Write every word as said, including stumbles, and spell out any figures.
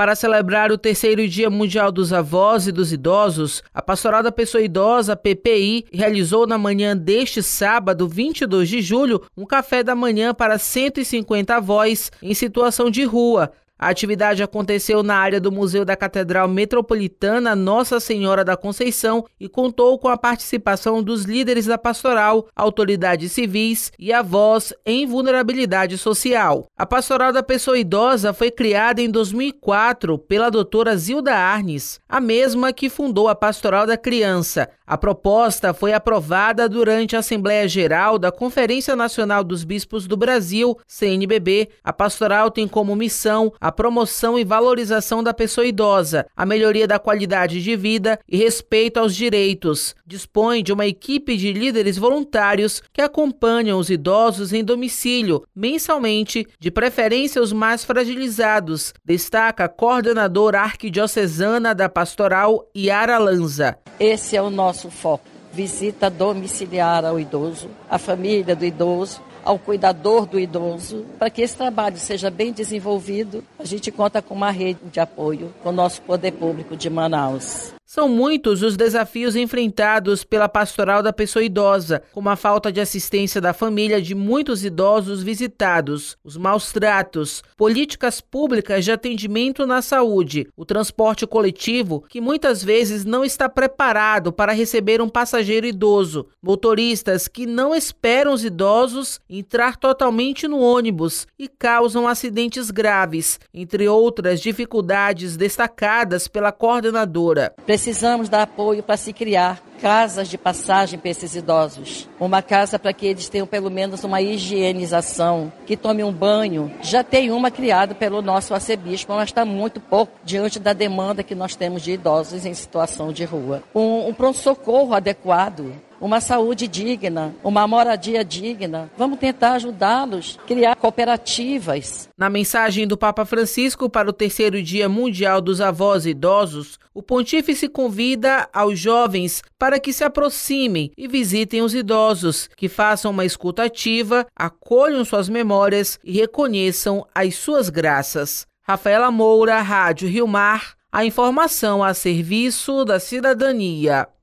Para celebrar o terceiro Dia Mundial dos Avós e dos Idosos, a Pastoral da Pessoa Idosa, P P I, realizou na manhã deste sábado, vinte e dois de julho, um café da manhã para cento e cinquenta avós em situação de rua. A atividade aconteceu na área do Museu da Catedral Metropolitana Nossa Senhora da Conceição e contou com a participação dos líderes da pastoral, autoridades civis e avós em vulnerabilidade social. A Pastoral da Pessoa Idosa foi criada em dois mil e quatro pela doutora Zilda Arnes, a mesma que fundou a Pastoral da Criança. A proposta foi aprovada durante a Assembleia Geral da Conferência Nacional dos Bispos do Brasil, C N B B. A pastoral tem como missão a promoção e valorização da pessoa idosa, a melhoria da qualidade de vida e respeito aos direitos. Dispõe de uma equipe de líderes voluntários que acompanham os idosos em domicílio, mensalmente, de preferência os mais fragilizados, destaca a coordenadora arquidiocesana da pastoral, Yara Lanza. Esse é o nosso foco, visita domiciliar ao idoso, à família do idoso, ao cuidador do idoso. Para que esse trabalho seja bem desenvolvido, a gente conta com uma rede de apoio com o nosso poder público de Manaus. São muitos os desafios enfrentados pela Pastoral da Pessoa Idosa, como a falta de assistência da família de muitos idosos visitados, os maus tratos, políticas públicas de atendimento na saúde, o transporte coletivo, que muitas vezes não está preparado para receber um passageiro idoso, motoristas que não esperam os idosos entrar totalmente no ônibus e causam acidentes graves, entre outras dificuldades destacadas pela coordenadora. Precisamos dar apoio para se criar casas de passagem para esses idosos. Uma casa para que eles tenham pelo menos uma higienização, que tome um banho. Já tem uma criada pelo nosso arcebispo, mas está muito pouco diante da demanda que nós temos de idosos em situação de rua. Um, um pronto-socorro adequado, uma saúde digna, uma moradia digna. Vamos tentar ajudá-los, criar cooperativas. Na mensagem do Papa Francisco para o terceiro Dia Mundial dos Avós e Idosos, o pontífice convida aos jovens para que se aproximem e visitem os idosos, que façam uma escuta ativa, acolham suas memórias e reconheçam as suas graças. Rafaela Moura, Rádio Rio Mar, a informação a serviço da cidadania.